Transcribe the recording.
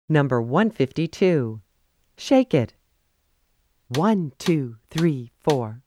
Number 152. Shake it. 1, 2, 3, 4.